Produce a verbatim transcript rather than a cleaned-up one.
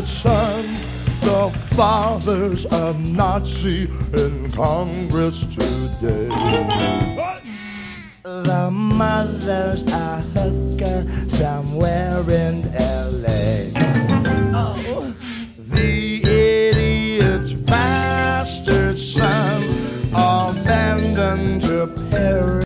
good son. The father's a Nazi in Congress today. The mother's a hooker somewhere in